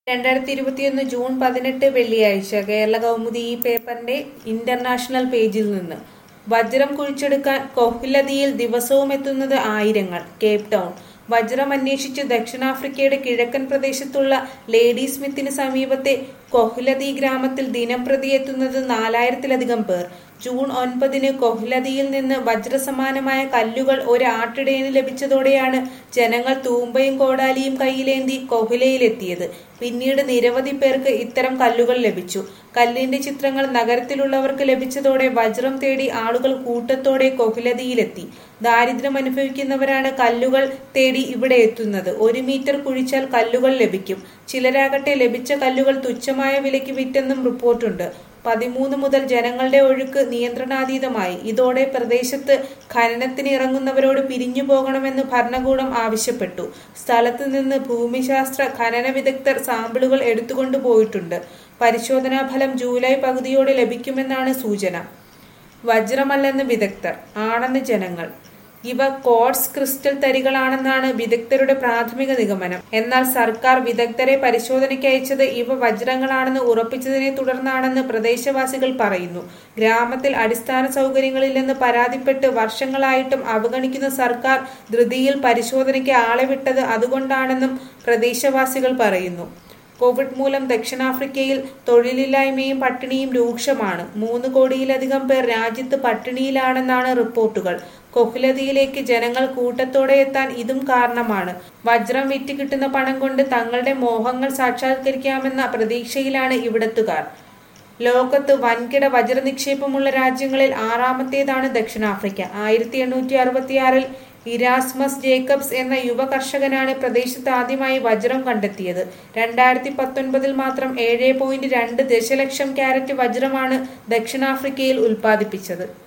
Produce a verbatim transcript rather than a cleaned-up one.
രണ്ടായിരത്തി ഇരുപത്തിയൊന്ന് ജൂൺ പതിനെട്ട് വെള്ളിയാഴ്ച കേരള കൗമുദി ഈ പേപ്പറിന്റെ ഇന്റർനാഷണൽ പേജിൽ നിന്ന് വജ്രം കുഴിച്ചെടുക്കാൻ കൊഹ്ലദിയിൽ ദിവസവും എത്തുന്നത് ആയിരങ്ങൾ. Cape Town. വജ്രം അന്വേഷിച്ച് ദക്ഷിണാഫ്രിക്കയുടെ കിഴക്കൻ പ്രദേശത്തുള്ള ലേഡി സ്മിത്തിന് സമീപത്തെ കൊഹ്ലദി ഗ്രാമത്തിൽ ദിനംപ്രതി എത്തുന്നത് നാലായിരത്തിലധികം പേർ. ജൂൺ ഒൻപതിന് കൊഹ്ലദിയിൽ നിന്ന് വജ്രസമാനമായ കല്ലുകൾ ഒരു ആട്ടിടയന് ലഭിച്ചതോടെയാണ് ജനങ്ങൾ തൂമ്പയും കോടാലിയും കയ്യിലേന്തി കൊഹ്ലയിലെത്തിയത്. പിന്നീട് നിരവധി പേർക്ക് ഇത്തരം കല്ലുകൾ ലഭിച്ചു. കല്ലിന്റെ ചിത്രങ്ങൾ നഗരത്തിലുള്ളവർക്ക് ലഭിച്ചതോടെ വജ്രം തേടി ആളുകൾ കൂട്ടത്തോടെ കൊഹ്ലദിയിലെത്തി. ദാരിദ്ര്യം അനുഭവിക്കുന്നവരാണ് കല്ലുകൾ തേടി ഇവിടെ എത്തുന്നത്. ഒരു മീറ്റർ കുഴിച്ചാൽ കല്ലുകൾ ലഭിക്കും. ചിലരാകട്ടെ ലഭിച്ച കല്ലുകൾ തുച്ഛമായ വിലയ്ക്ക് വിറ്റെന്നും റിപ്പോർട്ടുണ്ട്. പതിമൂന്ന് മുതൽ ജനങ്ങളുടെ ഒഴുക്ക് നിയന്ത്രണാതീതമായി. ഇതോടെ പ്രദേശത്ത് ഖനനത്തിന് ഇറങ്ങുന്നവരോട് പിരിഞ്ഞു പോകണമെന്ന് ഭരണകൂടം ആവശ്യപ്പെട്ടു. സ്ഥലത്ത് നിന്ന് ഭൂമിശാസ്ത്ര ഖനന വിദഗ്ധർ സാമ്പിളുകൾ എടുത്തുകൊണ്ടു പോയിട്ടുണ്ട്. പരിശോധനാ ഫലം ജൂലൈ പകുതിയോടെ ലഭിക്കുമെന്നാണ് സൂചന. വജ്രമല്ലെന്ന് വിദഗ്ധർ, ആണെന്ന് ജനങ്ങൾ. ഇവ ക്വാർട്സ് ക്രിസ്റ്റൽ തരികളാണെന്നാണ് വിദഗ്ധരുടെ പ്രാഥമിക നിഗമനം. എന്നാൽ സർക്കാർ വിദഗ്ധരെ പരിശോധനയ്ക്ക് അയച്ചത് ഇവ വജ്രങ്ങളാണെന്ന് ഉറപ്പിച്ചതിനെ തുടർന്നാണെന്ന് പ്രദേശവാസികൾ പറയുന്നു. ഗ്രാമത്തിൽ അടിസ്ഥാന സൗകര്യങ്ങളില്ലെന്ന് പരാതിപ്പെട്ട് വർഷങ്ങളായിട്ടും അവഗണിക്കുന്ന സർക്കാർ ധൃതിയിൽ പരിശോധനയ്ക്ക് ആളെ വിട്ടത് അതുകൊണ്ടാണെന്നും പ്രദേശവാസികൾ പറയുന്നു. കോവിഡ് മൂലം ദക്ഷിണാഫ്രിക്കയിൽ തൊഴിലില്ലായ്മയും പട്ടിണിയും രൂക്ഷമാണ്. മൂന്ന് കോടിയിലധികം പേർ രാജ്യത്ത് പട്ടിണിയിലാണെന്നാണ് റിപ്പോർട്ടുകൾ. കൊഹ്ലദിയിലേക്ക് ജനങ്ങൾ കൂട്ടത്തോടെ എത്താൻ ഇതും കാരണമാണ്. വജ്രം വിറ്റ് കിട്ടുന്ന പണം കൊണ്ട് തങ്ങളുടെ മോഹങ്ങൾ സാക്ഷാത്കരിക്കാമെന്ന പ്രതീക്ഷയിലാണ് ഇവിടത്തുകാർ. ലോകത്ത് വൻകിട വജ്ര നിക്ഷേപമുള്ള രാജ്യങ്ങളിൽ ആറാമത്തേതാണ് ദക്ഷിണാഫ്രിക്ക. ആയിരത്തി എണ്ണൂറ്റി അറുപത്തിയാറിൽ ഇരാസ്മസ് ജേക്കബ്സ് എന്ന യുവ കർഷകനാണ് പ്രദേശത്ത് ആദ്യമായി വജ്രം കണ്ടെത്തിയത്. രണ്ടായിരത്തി പത്തൊൻപതിൽ മാത്രം ഏഴ് പോയിന്റ് രണ്ട് ദശലക്ഷം ക്യാരറ്റ് വജ്രമാണ് ദക്ഷിണാഫ്രിക്കയിൽ ഉൽപ്പാദിപ്പിച്ചത്.